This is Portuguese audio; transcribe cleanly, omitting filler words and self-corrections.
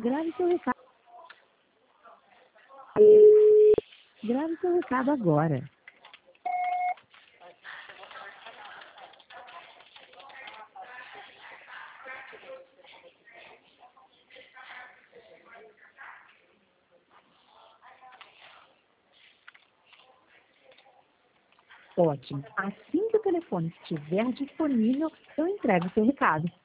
Grave seu recado. Grave seu recado agora. Ótimo. Assim que o telefone estiver disponível, eu entrego o seu recado.